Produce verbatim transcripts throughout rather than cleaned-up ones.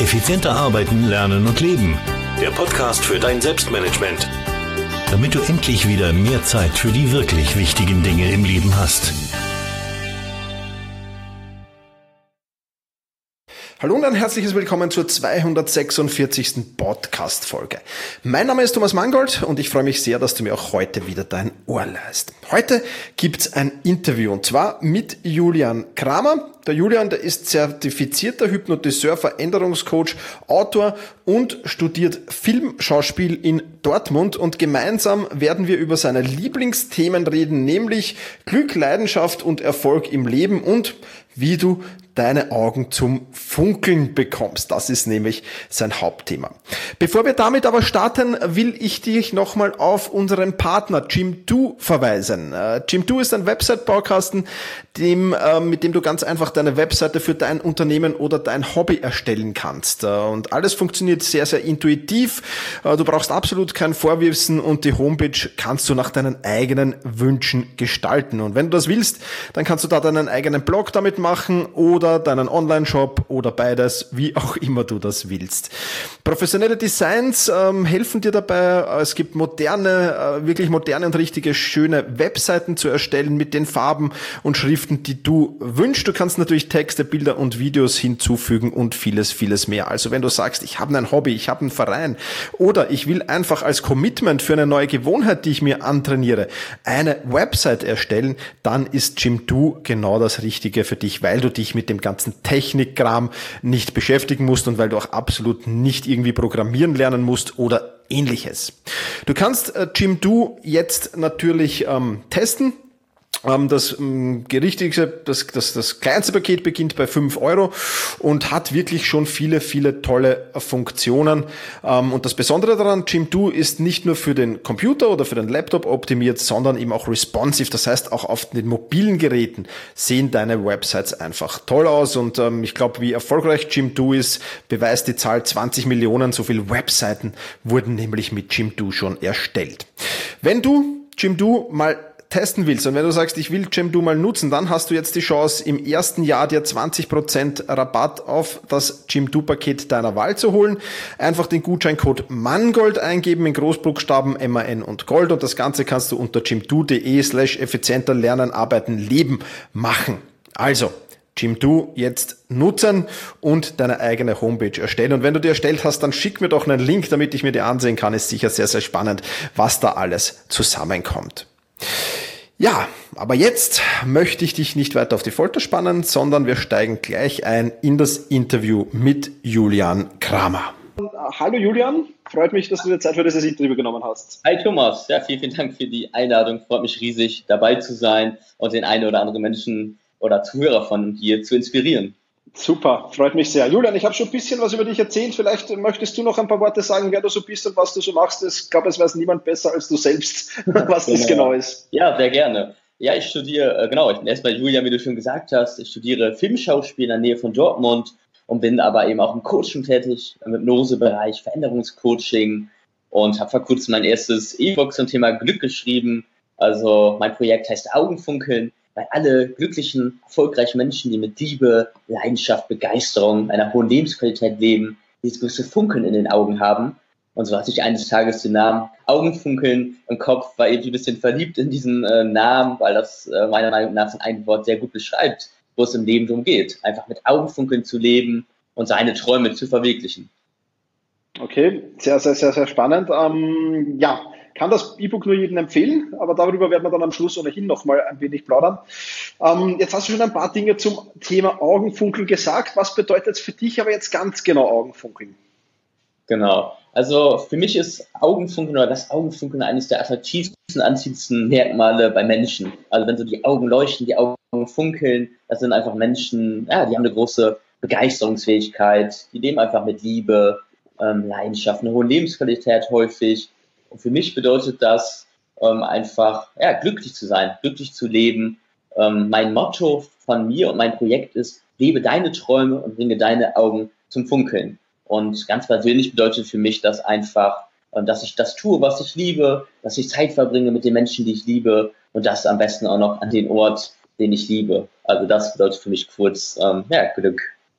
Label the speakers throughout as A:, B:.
A: Effizienter arbeiten, lernen und leben. Der Podcast für dein Selbstmanagement. Damit du endlich wieder mehr Zeit für die wirklich wichtigen Dinge im Leben hast.
B: Hallo und ein herzliches Willkommen zur zweihundertsechsundvierzigsten Podcast-Folge. Mein Name ist Thomas Mangold und ich freue mich sehr, dass du mir auch heute wieder dein Ohr leihst. Heute gibt's ein Interview und zwar mit Julian Kramer. Der Julian, der ist zertifizierter Hypnotiseur, Veränderungscoach, Autor und studiert Filmschauspiel in Dortmund und gemeinsam werden wir über seine Lieblingsthemen reden, nämlich Glück, Leidenschaft und Erfolg im Leben und wie du deine Augen zum Funkeln bekommst. Das ist nämlich sein Hauptthema. Bevor wir damit aber starten, will ich dich nochmal auf unseren Partner Jimdo verweisen. Äh, Jimdo ist ein Website-Baukasten, dem, äh, mit dem du ganz einfach deine Webseite für dein Unternehmen oder dein Hobby erstellen kannst. Äh, und alles funktioniert sehr, sehr intuitiv. Äh, du brauchst absolut kein Vorwissen und die Homepage kannst du nach deinen eigenen Wünschen gestalten. Und wenn du das willst, dann kannst du da deinen eigenen Blog damit machen oder deinen Online-Shop oder beides, wie auch immer du das willst. Professionelle Designs ähm, helfen dir dabei. Es gibt moderne, äh, wirklich moderne und richtige schöne Webseiten zu erstellen mit den Farben und Schriften, die du wünschst. Du kannst natürlich Texte, Bilder und Videos hinzufügen und vieles, vieles mehr. Also wenn du sagst, ich habe ein Hobby, ich habe einen Verein oder ich will einfach als Commitment für eine neue Gewohnheit, die ich mir antrainiere, eine Website erstellen, dann ist Jimdo genau das Richtige für dich, weil du dich mit dem ganzen Technikkram nicht beschäftigen musst und weil du auch absolut nicht irgendwie programmieren lernen musst oder ähnliches. Du kannst äh, Jimdo jetzt natürlich ähm, testen. Das gerichtigste, das, das, das kleinste Paket beginnt bei fünf Euro und hat wirklich schon viele, viele tolle Funktionen. Und das Besondere daran, Jimdo ist nicht nur für den Computer oder für den Laptop optimiert, sondern eben auch responsive. Das heißt, auch auf den mobilen Geräten sehen deine Websites einfach toll aus. Und ich glaube, wie erfolgreich Jimdo ist, beweist die Zahl zwanzig Millionen. So viele Webseiten wurden nämlich mit Jimdo schon erstellt. Wenn du Jimdo mal testen willst und wenn du sagst, ich will Jimdo mal nutzen, dann hast du jetzt die Chance, im ersten Jahr dir zwanzig Prozent Rabatt auf das Jimdo-Paket deiner Wahl zu holen. Einfach den Gutscheincode MANGOLD eingeben in Großbuchstaben M A N und Gold und das Ganze kannst du unter jimdo.de slash effizienter lernen, arbeiten, leben machen. Also Jimdo jetzt nutzen und deine eigene Homepage erstellen. Und wenn du die erstellt hast, dann schick mir doch einen Link, damit ich mir die ansehen kann. Ist sicher sehr, sehr spannend, was da alles zusammenkommt. Ja, aber jetzt möchte ich dich nicht weiter auf die Folter spannen, sondern wir steigen gleich ein in das Interview mit Julian Kramer. Hallo Julian, freut mich, dass du dir Zeit für dieses Interview genommen hast.
C: Hi Thomas, ja, vielen, vielen Dank für die Einladung. Freut mich riesig, dabei zu sein und den einen oder anderen Menschen oder Zuhörer von dir zu inspirieren.
B: Super, freut mich sehr. Julian, ich habe schon ein bisschen was über dich erzählt. Vielleicht möchtest du noch ein paar Worte sagen, wer du so bist und was du so machst. Ich glaube, es weiß niemand besser als du selbst, was das genau ist.
C: Ja, sehr gerne. Ja, ich studiere, genau, ich bin erstmal Julian, wie du schon gesagt hast. Ich studiere Filmschauspiel in der Nähe von Dortmund und bin aber eben auch im Coaching tätig, im Hypnosebereich, Veränderungscoaching und habe vor kurzem mein erstes E-Book zum Thema Glück geschrieben. Also mein Projekt heißt Augenfunkeln. Weil alle glücklichen, erfolgreichen Menschen, die mit Liebe, Leidenschaft, Begeisterung, einer hohen Lebensqualität leben, dieses gewisse Funkeln in den Augen haben. Und so hatte ich eines Tages den Namen Augenfunkeln im Kopf, war irgendwie ein bisschen verliebt in diesen äh, Namen, weil das äh, meiner Meinung nach in einem Wort sehr gut beschreibt, wo es im Leben darum geht. Einfach mit Augenfunkeln zu leben und seine Träume zu verwirklichen.
B: Okay, sehr, sehr, sehr, sehr spannend. Ähm, ja. Kann das E-Book nur jedem empfehlen, aber darüber werden wir dann am Schluss ohnehin noch mal ein wenig plaudern. Ähm, jetzt hast du schon ein paar Dinge zum Thema Augenfunkeln gesagt. Was bedeutet es für dich aber jetzt ganz genau Augenfunkeln?
C: Genau, also für mich ist Augenfunkeln oder das Augenfunkeln eines der attraktivsten, anziehendsten Merkmale bei Menschen. Also wenn so die Augen leuchten, die Augen funkeln, das sind einfach Menschen, ja, die haben eine große Begeisterungsfähigkeit, die leben einfach mit Liebe, ähm, Leidenschaft, eine hohe Lebensqualität häufig. Und für mich bedeutet das ähm, einfach, ja, glücklich zu sein, glücklich zu leben. Ähm, mein Motto von mir und mein Projekt ist, lebe deine Träume und bringe deine Augen zum Funkeln. Und ganz persönlich bedeutet für mich das einfach, ähm, dass ich das tue, was ich liebe, dass ich Zeit verbringe mit den Menschen, die ich liebe und das am besten auch noch an den Ort, den ich liebe. Also das bedeutet für mich kurz, ähm, ja, Glück.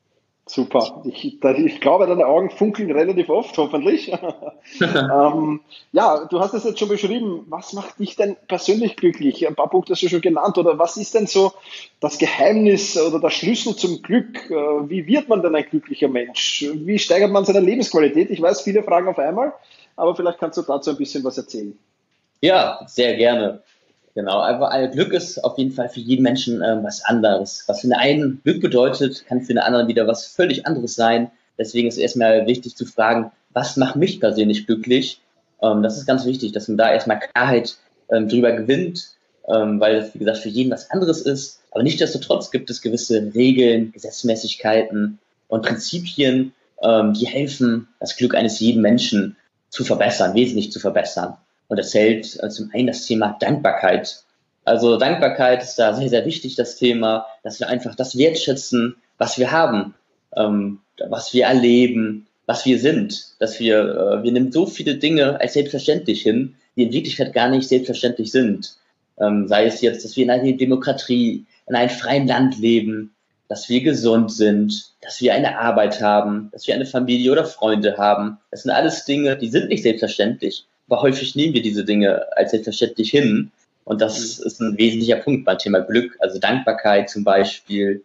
B: Super. Ich, da, ich glaube, deine Augen funkeln relativ oft, hoffentlich. ähm, ja, du hast es jetzt schon beschrieben. Was macht dich denn persönlich glücklich? Ein paar Punkte hast du schon genannt. Oder was ist denn so das Geheimnis oder der Schlüssel zum Glück? Äh, Wie wird man denn ein glücklicher Mensch? Wie steigert man seine Lebensqualität? Ich weiß, viele Fragen auf einmal, aber vielleicht kannst du dazu ein bisschen was erzählen.
C: Ja, sehr gerne. Genau, aber ein Glück ist auf jeden Fall für jeden Menschen ähm, was anderes. Was für den einen Glück bedeutet, kann für den anderen wieder was völlig anderes sein. Deswegen ist erstmal wichtig zu fragen, was macht mich persönlich glücklich? Ähm, das ist ganz wichtig, dass man da erstmal Klarheit ähm, drüber gewinnt, ähm, weil das, wie gesagt, für jeden was anderes ist. Aber nichtsdestotrotz gibt es gewisse Regeln, Gesetzmäßigkeiten und Prinzipien, ähm, die helfen, das Glück eines jeden Menschen zu verbessern, wesentlich zu verbessern. Und das zählt äh, zum einen das Thema Dankbarkeit. Also Dankbarkeit ist da sehr, sehr wichtig, das Thema, dass wir einfach das wertschätzen, was wir haben, ähm, was wir erleben, was wir sind. Dass wir, äh, wir nehmen so viele Dinge als selbstverständlich hin, die in Wirklichkeit gar nicht selbstverständlich sind. Ähm, sei es jetzt, dass wir in einer Demokratie, in einem freien Land leben, dass wir gesund sind, dass wir eine Arbeit haben, dass wir eine Familie oder Freunde haben. Das sind alles Dinge, die sind nicht selbstverständlich. Aber häufig nehmen wir diese Dinge als selbstverständlich hin. Und das ist ein wesentlicher Punkt beim Thema Glück, also Dankbarkeit zum Beispiel.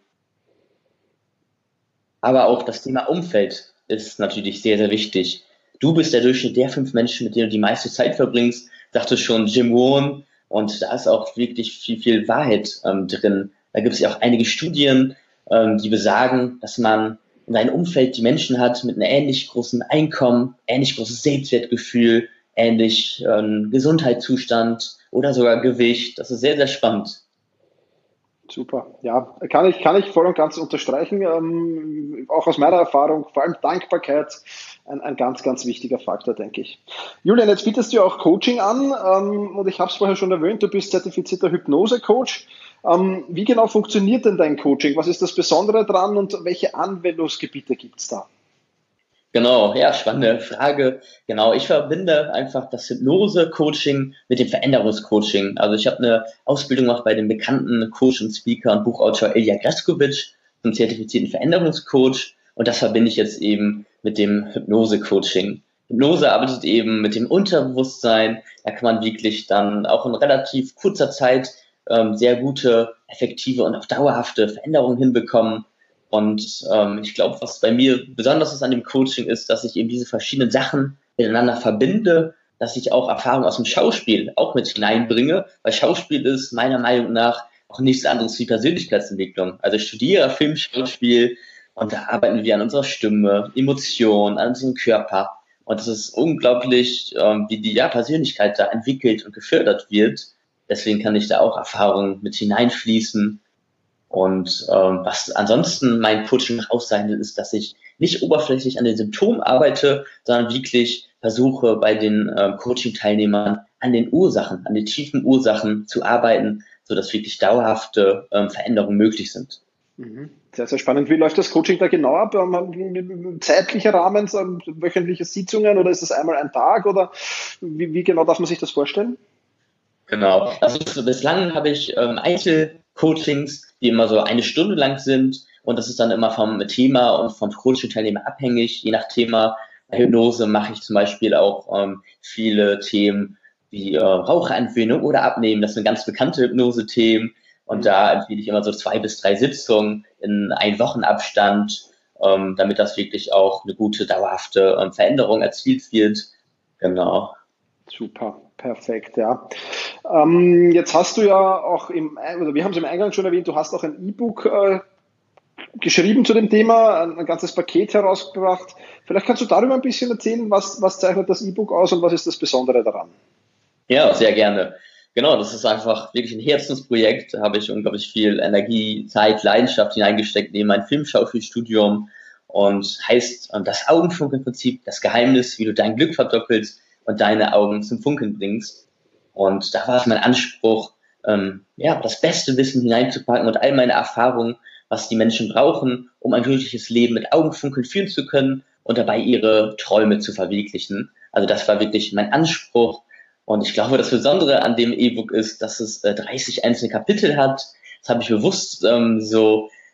C: Aber auch das Thema Umfeld ist natürlich sehr, sehr wichtig. Du bist der Durchschnitt der fünf Menschen, mit denen du die meiste Zeit verbringst, sagte schon Jim Rohn. Und da ist auch wirklich viel, viel Wahrheit ähm, drin. Da gibt es ja auch einige Studien, ähm, die besagen, dass man in seinem Umfeld die Menschen hat mit einem ähnlich großen Einkommen, ähnlich großes Selbstwertgefühl, ähnlich ähm, Gesundheitszustand oder sogar Gewicht. Das ist sehr, sehr spannend.
B: Super, ja, kann ich, kann ich voll und ganz unterstreichen. Ähm, auch aus meiner Erfahrung, vor allem Dankbarkeit, ein, ein ganz, ganz wichtiger Faktor, denke ich. Julian, jetzt bietest du ja auch Coaching an ähm, und ich habe es vorher schon erwähnt, du bist zertifizierter Hypnose-Coach. Ähm, wie genau funktioniert denn dein Coaching? Was ist das Besondere dran und welche Anwendungsgebiete gibt es da?
C: Genau, ja, spannende Frage. Genau, ich verbinde einfach das Hypnose-Coaching mit dem Veränderungscoaching. Also ich habe eine Ausbildung gemacht bei dem bekannten Coach und Speaker und Buchautor Ilya Greskovic zum zertifizierten Veränderungscoach und das verbinde ich jetzt eben mit dem Hypnose-Coaching. Hypnose arbeitet eben mit dem Unterbewusstsein. Da kann man wirklich dann auch in relativ kurzer Zeit ähm, sehr gute, effektive und auch dauerhafte Veränderungen hinbekommen. Und ähm, ich glaube, was bei mir besonders ist an dem Coaching ist, dass ich eben diese verschiedenen Sachen miteinander verbinde, dass ich auch Erfahrung aus dem Schauspiel auch mit hineinbringe, weil Schauspiel ist meiner Meinung nach auch nichts anderes wie Persönlichkeitsentwicklung. Also ich studiere Filmschauspiel und da arbeiten wir an unserer Stimme, Emotionen, an unserem Körper. Und es ist unglaublich, ähm, wie die ja, Persönlichkeit da entwickelt und gefördert wird. Deswegen kann ich da auch Erfahrungen mit hineinfließen. Und ähm, was ansonsten mein Coaching nach auszeichnet, ist, dass ich nicht oberflächlich an den Symptomen arbeite, sondern wirklich versuche, bei den ähm, Coaching-Teilnehmern an den Ursachen, an den tiefen Ursachen zu arbeiten, sodass wirklich dauerhafte ähm, Veränderungen möglich sind.
B: Sehr, sehr spannend. Wie läuft das Coaching da genau ab? Zeitlicher Rahmen, wöchentliche Sitzungen oder ist das einmal ein Tag oder wie, wie genau darf man sich das vorstellen?
C: Genau. Also bislang habe ich ähm, Einzelcoachings, die immer so eine Stunde lang sind und das ist dann immer vom Thema und vom Coaching-Teilnehmer abhängig. Je nach Thema bei Hypnose mache ich zum Beispiel auch ähm, viele Themen wie äh, Raucherentwöhnung oder Abnehmen. Das sind ganz bekannte Hypnose-Themen und da empfehle ich immer so zwei bis drei Sitzungen in ein Wochenabstand, ähm, damit das wirklich auch eine gute, dauerhafte ähm, Veränderung erzielt wird. Genau.
B: Super, perfekt, ja. Ähm, jetzt hast du ja auch im, oder wir haben es im Eingang schon erwähnt, du hast auch ein E-Book äh, geschrieben zu dem Thema, ein, ein ganzes Paket herausgebracht. Vielleicht kannst du darüber ein bisschen erzählen, was, was zeichnet das E-Book aus und was ist das Besondere daran?
C: Ja, sehr gerne. Genau, das ist einfach wirklich ein Herzensprojekt. Da habe ich unglaublich viel Energie, Zeit, Leidenschaft hineingesteckt neben mein Filmschauspielstudium und heißt das Augenfunkelprinzip, das Geheimnis, wie du dein Glück verdoppelst und deine Augen zum Funkeln bringst. Und da war es mein Anspruch, ähm, ja, das beste Wissen hineinzupacken und all meine Erfahrungen, was die Menschen brauchen, um ein glückliches Leben mit Augenfunkeln führen zu können und dabei ihre Träume zu verwirklichen. Also das war wirklich mein Anspruch. Und ich glaube, das Besondere an dem E-Book ist, dass es äh, dreißig einzelne Kapitel hat. Das habe ich bewusst ähm, so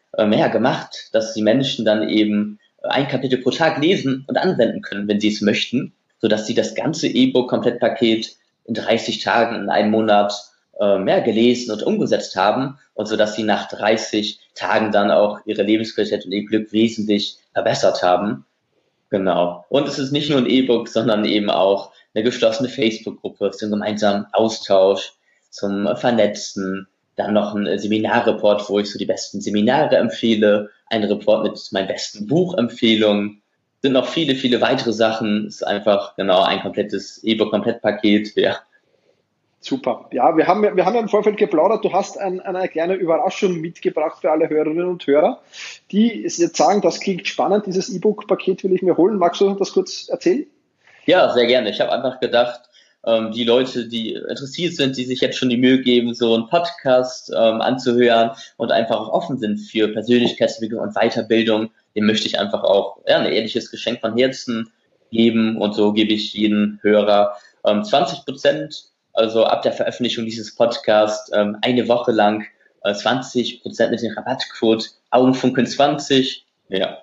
C: ähm, ja, gemacht, dass die Menschen dann eben ein Kapitel pro Tag lesen und anwenden können, wenn sie es möchten, sodass sie das ganze E-Book-Komplettpaket in dreißig Tagen, in einem Monat ähm, ja, gelesen und umgesetzt haben und sodass sie nach dreißig Tagen dann auch ihre Lebensqualität und ihr Glück wesentlich verbessert haben. Genau. Und es ist nicht nur ein E-Book, sondern eben auch eine geschlossene Facebook-Gruppe zum gemeinsamen Austausch, zum Vernetzen, dann noch ein Seminarreport, wo ich so die besten Seminare empfehle, ein Report mit meinen besten Buchempfehlungen, sind noch viele, viele weitere Sachen, ist einfach genau ein komplettes E-Book-Komplettpaket, ja.
B: Super. Ja, wir haben, wir haben ja im Vorfeld geplaudert. Du hast ein, eine kleine Überraschung mitgebracht für alle Hörerinnen und Hörer, die jetzt sagen, das klingt spannend, dieses E-Book-Paket will ich mir holen. Magst du das kurz erzählen?
C: Ja, sehr gerne. Ich habe einfach gedacht, ähm, die Leute, die interessiert sind, die sich jetzt schon die Mühe geben, so einen Podcast ähm, anzuhören und einfach auch offen sind für Persönlichkeitsentwicklung und Weiterbildung, dem möchte ich einfach auch ja, ein ehrliches Geschenk von Herzen geben. Und so gebe ich jedem Hörer ähm, zwanzig Prozent, also ab der Veröffentlichung dieses Podcasts, ähm, eine Woche lang äh, zwanzig Prozent mit dem Rabattcode Augenfunkeln zwanzig. Ja.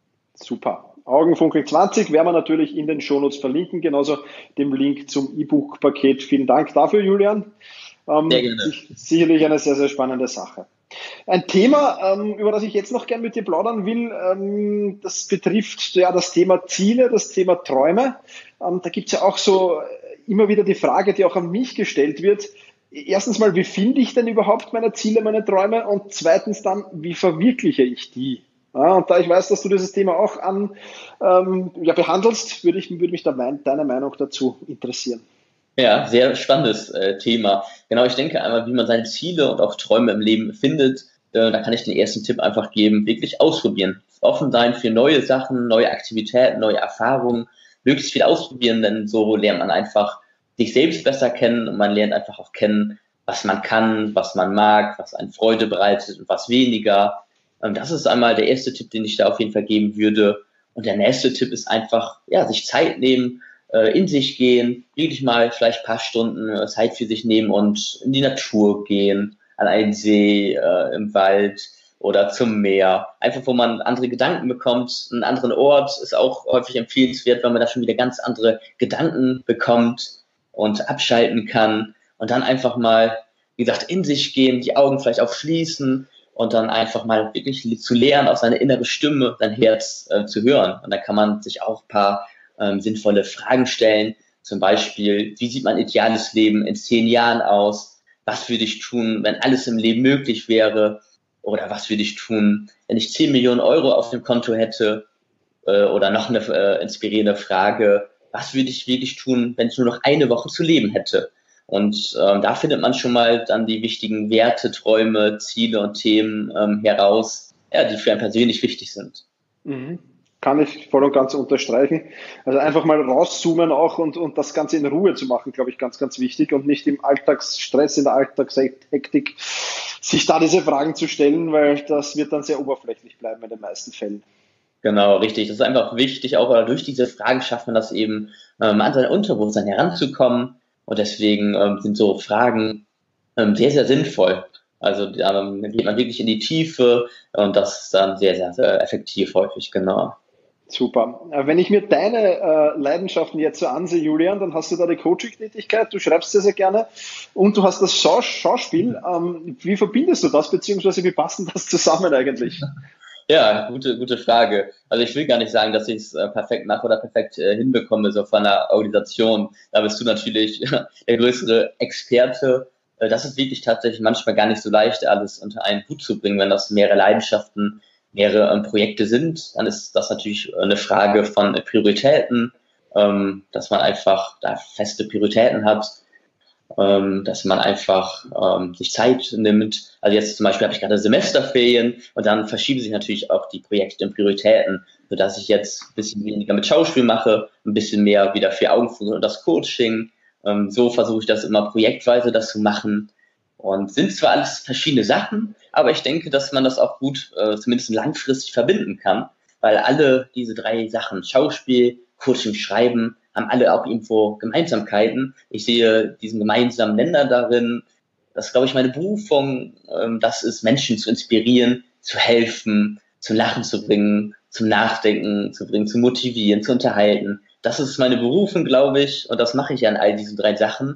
B: Super. Augenfunkeln zwanzig werden wir natürlich in den Shownotes verlinken, genauso dem Link zum E-Book-Paket. Vielen Dank dafür, Julian. Ähm, sehr gerne. Sicherlich eine sehr, sehr spannende Sache. Ein Thema, ähm, über das ich jetzt noch gern mit dir plaudern will, ähm, das betrifft ja das Thema Ziele, das Thema Träume. Ähm, da gibt es ja auch so immer wieder die Frage, die auch an mich gestellt wird. Erstens mal, wie finde ich denn überhaupt meine Ziele, meine Träume? Und zweitens dann, wie verwirkliche ich die? Ja, und da ich weiß, dass du dieses Thema auch an, ähm, ja, behandelst, würde, ich, würde mich da mein, deine Meinung dazu interessieren.
C: Ja, sehr spannendes äh, Thema. Genau, ich denke einmal, wie man seine Ziele und auch Träume im Leben findet. Äh, da kann ich den ersten Tipp einfach geben, wirklich ausprobieren. Offen sein für neue Sachen, neue Aktivitäten, neue Erfahrungen, möglichst viel ausprobieren, denn so lernt man einfach sich selbst besser kennen und man lernt einfach auch kennen, was man kann, was man mag, was einen Freude bereitet und was weniger. Ähm, das ist einmal der erste Tipp, den ich da auf jeden Fall geben würde. Und der nächste Tipp ist einfach, ja, sich Zeit nehmen, in sich gehen, wirklich mal vielleicht ein paar Stunden Zeit für sich nehmen und in die Natur gehen, an einen See, äh, im Wald oder zum Meer. Einfach, wo man andere Gedanken bekommt. Einen anderen Ort ist auch häufig empfehlenswert, weil man da schon wieder ganz andere Gedanken bekommt und abschalten kann. Und dann einfach mal, wie gesagt, in sich gehen, die Augen vielleicht auch schließen und dann einfach mal wirklich zu lernen, auf seine innere Stimme, sein Herz äh, zu hören. Und da kann man sich auch ein paar Ähm, sinnvolle Fragen stellen, zum Beispiel, wie sieht mein ideales Leben in zehn Jahren aus? Was würde ich tun, wenn alles im Leben möglich wäre? Oder was würde ich tun, wenn ich zehn Millionen Euro auf dem Konto hätte? Äh, oder noch eine äh, inspirierende Frage, was würde ich wirklich tun, wenn ich nur noch eine Woche zu leben hätte? Und ähm, da findet man schon mal dann die wichtigen Werte, Träume, Ziele und Themen ähm, heraus, ja, die für einen persönlich wichtig sind.
B: Mhm. Kann ich voll und ganz unterstreichen. Also einfach mal rauszoomen auch und, und das Ganze in Ruhe zu machen, glaube ich, ganz, ganz wichtig und nicht im Alltagsstress, in der Alltagshektik sich da diese Fragen zu stellen, weil das wird dann sehr oberflächlich bleiben in den meisten Fällen.
C: Genau, richtig. Das ist einfach wichtig, auch durch diese Fragen schafft man das eben, ähm, an sein Unterbewusstsein heranzukommen und deswegen ähm, sind so Fragen ähm, sehr, sehr sinnvoll. Also ähm, geht man wirklich in die Tiefe und das ist dann sehr, sehr, sehr effektiv häufig, genau.
B: Super. Wenn ich mir deine äh, Leidenschaften jetzt so ansehe, Julian, dann hast du da die Coaching-Tätigkeit, du schreibst sehr, sehr gerne und du hast das Schau- Schauspiel. Ähm, wie verbindest du das, beziehungsweise wie passt denn das zusammen eigentlich?
C: Ja, gute, gute Frage. Also ich will gar nicht sagen, dass ich es äh, perfekt mache oder perfekt äh, hinbekomme, so von einer Organisation. Da bist du natürlich der größere Experte. Äh, das ist wirklich tatsächlich manchmal gar nicht so leicht, alles unter einen Hut zu bringen, wenn das mehrere Leidenschaften mehrere ähm, Projekte sind, dann ist das natürlich eine Frage von äh, Prioritäten, ähm, dass man einfach da feste Prioritäten hat, ähm, dass man einfach ähm, sich Zeit nimmt. Also jetzt zum Beispiel habe ich gerade Semesterferien und dann verschieben sich natürlich auch die Projekte und Prioritäten, sodass ich jetzt ein bisschen weniger mit Schauspiel mache, ein bisschen mehr wieder für Augenfunkeln und das Coaching. Ähm, so versuche ich das immer projektweise das zu machen. Und sind zwar alles verschiedene Sachen, aber ich denke, dass man das auch gut, äh, zumindest langfristig verbinden kann, weil alle diese drei Sachen, Schauspiel, Coaching, Schreiben, haben alle auch irgendwo Gemeinsamkeiten. Ich sehe diesen gemeinsamen Nenner darin, das ist, glaube ich, meine Berufung, ähm, das ist, Menschen zu inspirieren, zu helfen, zum Lachen zu bringen, zum Nachdenken zu bringen, zu motivieren, zu unterhalten. Das ist meine Berufung, glaube ich, und das mache ich an all diesen drei Sachen.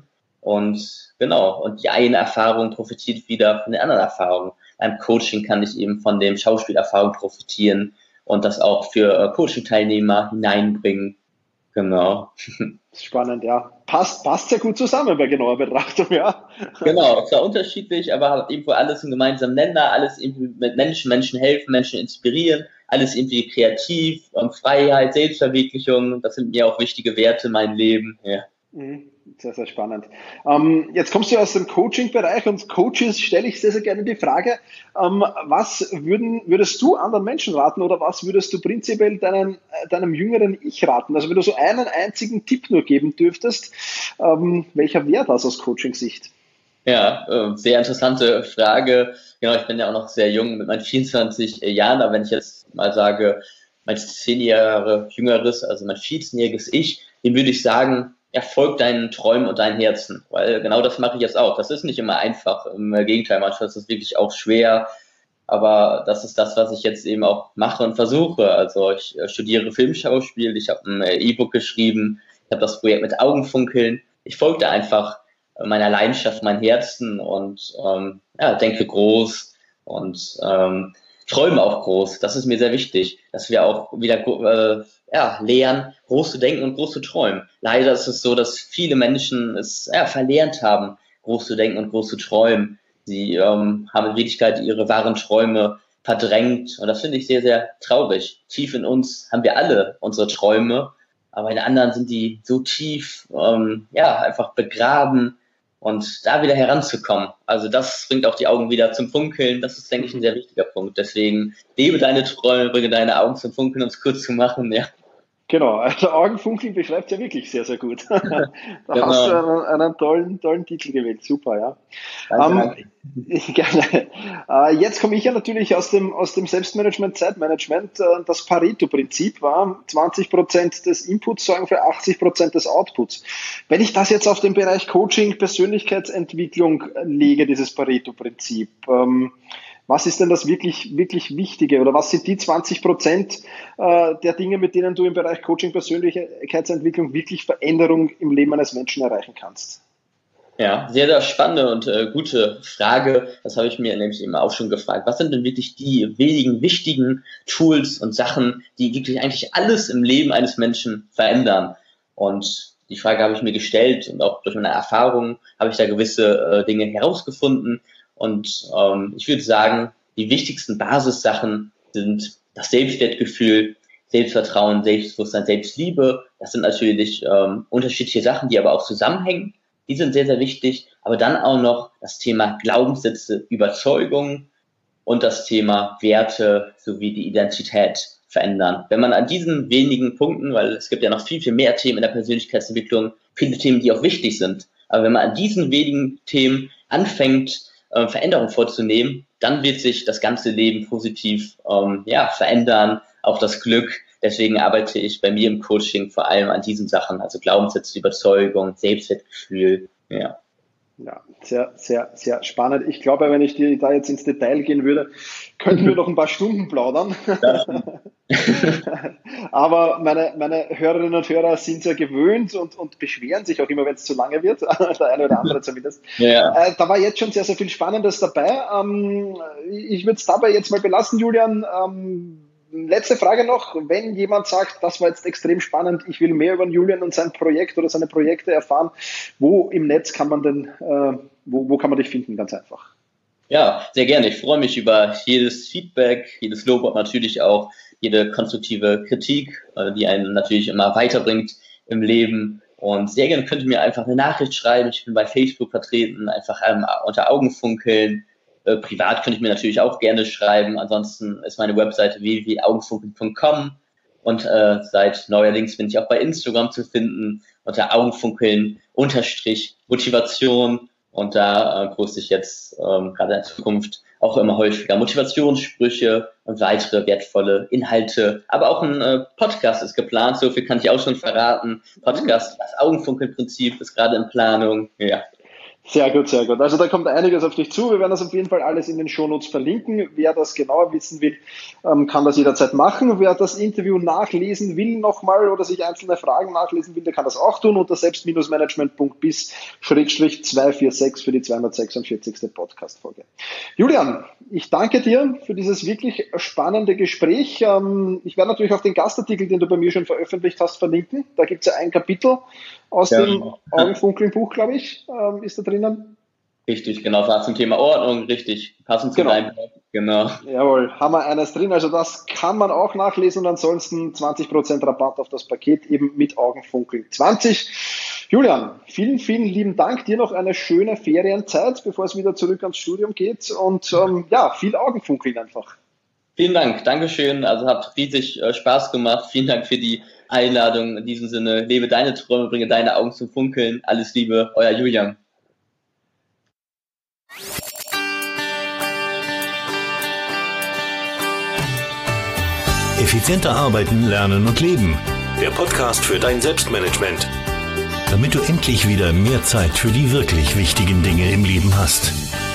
C: Und genau, und die eine Erfahrung profitiert wieder von den anderen Erfahrungen. Beim Coaching kann ich eben von dem Schauspielerfahrung profitieren und das auch für Coaching-Teilnehmer hineinbringen. Genau.
B: Spannend, ja. Passt, passt sehr gut zusammen bei genauer Betrachtung, ja.
C: Genau, zwar unterschiedlich, aber hat irgendwo alles einen gemeinsamen Nenner, alles irgendwie mit Menschen, Menschen helfen, Menschen inspirieren, alles irgendwie kreativ, Freiheit, Selbstverwirklichung, das sind mir auch wichtige Werte in meinem Leben, ja.
B: Sehr, sehr spannend. Ähm, jetzt kommst du aus dem Coaching-Bereich und Coaches stelle ich sehr, sehr gerne die Frage, ähm, was würden, würdest du anderen Menschen raten oder was würdest du prinzipiell deinen, deinem jüngeren Ich raten? Also wenn du so einen einzigen Tipp nur geben dürftest, ähm, welcher wäre das aus Coaching-Sicht?
C: Ja, äh, sehr interessante Frage. Genau, ich bin ja auch noch sehr jung mit meinen vierundzwanzig Jahren, aber wenn ich jetzt mal sage, mein zehn Jahre jüngeres, also mein vierzehnjähriges Ich, dem würde ich sagen, ja, folg deinen Träumen und deinen Herzen, weil genau das mache ich jetzt auch. Das ist nicht immer einfach, im Gegenteil, manchmal ist es wirklich auch schwer, aber das ist das, was ich jetzt eben auch mache und versuche. Also ich studiere Filmschauspiel, ich habe ein E-Book geschrieben, ich habe das Projekt mit Augenfunkeln. Ich folgte einfach meiner Leidenschaft, meinem Herzen und ähm, ja, denke groß und ähm, träume auch groß. Das ist mir sehr wichtig, dass wir auch wieder äh, ja, lernen, groß zu denken und groß zu träumen. Leider ist es so, dass viele Menschen es ja, verlernt haben, groß zu denken und groß zu träumen. Sie ähm, haben in Wirklichkeit ihre wahren Träume verdrängt und das finde ich sehr, sehr traurig. Tief in uns haben wir alle unsere Träume, aber in anderen sind die so tief, ähm, ja, einfach begraben. Und da wieder heranzukommen, also das bringt auch die Augen wieder zum Funkeln, das ist, denke ich, ein sehr wichtiger Punkt. Deswegen lebe deine Träume, bringe deine Augen zum Funkeln, um es kurz zu machen, ja.
B: Genau, also Augenfunkeln beschreibt ja wirklich sehr, sehr gut. Da genau. Hast du einen, einen tollen, tollen Titel gewählt, super, ja. Danke, ähm, danke. Gerne. Äh, jetzt komme ich ja natürlich aus dem, aus dem Selbstmanagement, Zeitmanagement. Äh, das Pareto-Prinzip war zwanzig Prozent des Inputs sorgen für achtzig Prozent des Outputs. Wenn ich das jetzt auf den Bereich Coaching, Persönlichkeitsentwicklung lege, dieses Pareto-Prinzip, ähm, was ist denn das wirklich, wirklich Wichtige oder was sind die zwanzig Prozent äh, der Dinge, mit denen du im Bereich Coaching, Persönlichkeitsentwicklung wirklich Veränderung im Leben eines Menschen erreichen kannst?
C: Ja, sehr, sehr spannende und äh, gute Frage. Das habe ich mir nämlich eben auch schon gefragt. Was sind denn wirklich die wenigen wichtigen Tools und Sachen, die wirklich eigentlich alles im Leben eines Menschen verändern? Und die Frage habe ich mir gestellt und auch durch meine Erfahrungen habe ich da gewisse äh, Dinge herausgefunden. Und ähm, ich würde sagen, die wichtigsten Basissachen sind das Selbstwertgefühl, Selbstvertrauen, Selbstbewusstsein, Selbstliebe. Das sind natürlich ähm, unterschiedliche Sachen, die aber auch zusammenhängen. Die sind sehr, sehr wichtig. Aber dann auch noch das Thema Glaubenssätze, Überzeugungen und das Thema Werte sowie die Identität verändern. Wenn man an diesen wenigen Punkten, weil es gibt ja noch viel, viel mehr Themen in der Persönlichkeitsentwicklung, viele Themen, die auch wichtig sind. Aber wenn man an diesen wenigen Themen anfängt, äh, Veränderungen vorzunehmen, dann wird sich das ganze Leben positiv ähm, ja, verändern, auch das Glück. Deswegen arbeite ich bei mir im Coaching vor allem an diesen Sachen, also Glaubenssätze, Überzeugung, Selbstwertgefühl, ja.
B: Ja, sehr, sehr, sehr spannend. Ich glaube, wenn ich die, da jetzt ins Detail gehen würde, könnten wir noch ein paar Stunden plaudern. Aber meine, meine Hörerinnen und Hörer sind ja gewöhnt und, und beschweren sich auch immer, wenn es zu lange wird. Der eine oder andere zumindest. Ja. Äh, da war jetzt schon sehr, sehr viel Spannendes dabei. Ähm, ich würde es dabei jetzt mal belassen, Julian. Ähm, Letzte Frage noch, wenn jemand sagt, das war jetzt extrem spannend, ich will mehr über Julian und sein Projekt oder seine Projekte erfahren, wo im Netz kann man denn, äh, wo, wo kann man dich finden, ganz einfach?
C: Ja, sehr gerne. Ich freue mich über jedes Feedback, jedes Lob und natürlich auch jede konstruktive Kritik, äh, die einen natürlich immer weiterbringt im Leben. Und sehr gerne könnt ihr mir einfach eine Nachricht schreiben. Ich bin bei Facebook vertreten, einfach ähm, unter Augenfunkeln. Privat könnte ich mir natürlich auch gerne schreiben. Ansonsten ist meine Webseite w w w punkt augenfunkeln punkt com und äh, seit neuerdings bin ich auch bei Instagram zu finden unter Augenfunkeln unterstrich Motivation und da äh, poste ich jetzt ähm, gerade in Zukunft auch immer häufiger Motivationssprüche und weitere wertvolle Inhalte. Aber auch ein äh, Podcast ist geplant, so viel kann ich auch schon verraten. Podcast, das Augenfunkeln-Prinzip ist gerade in Planung, ja.
B: Sehr gut, sehr gut. Also da kommt einiges auf dich zu. Wir werden das auf jeden Fall alles in den Shownotes verlinken. Wer das genauer wissen will, kann das jederzeit machen. Wer das Interview nachlesen will nochmal oder sich einzelne Fragen nachlesen will, der kann das auch tun unter selbst-management punkt biz Schrägstrich zwei vier sechs für die zweihundertsechsundvierzigste Podcast-Folge. Julian, ich danke dir für dieses wirklich spannende Gespräch. Ich werde natürlich auch den Gastartikel, den du bei mir schon veröffentlicht hast, verlinken. Da gibt es ja ein Kapitel aus ja. dem Augenfunkeln-Buch, glaube ich, ist da drinnen.
C: Richtig, genau, war zum Thema Ordnung, richtig, passend zu
B: genau.
C: deinem Blog, genau.
B: Jawohl, haben wir eines drin, also das kann man auch nachlesen und ansonsten zwanzig Prozent Rabatt auf das Paket eben mit Augenfunkeln zwanzig. Julian, vielen, vielen lieben Dank, dir noch eine schöne Ferienzeit, bevor es wieder zurück ans Studium geht und ähm, ja, viel Augenfunkeln einfach.
C: Vielen Dank, Dankeschön, also hat riesig äh, Spaß gemacht, vielen Dank für die Einladung, in diesem Sinne, lebe deine Träume, bringe deine Augen zum Funkeln, alles Liebe, euer Julian.
A: Effizienter arbeiten, lernen und leben. Der Podcast für dein Selbstmanagement. Damit du endlich wieder mehr Zeit für die wirklich wichtigen Dinge im Leben hast.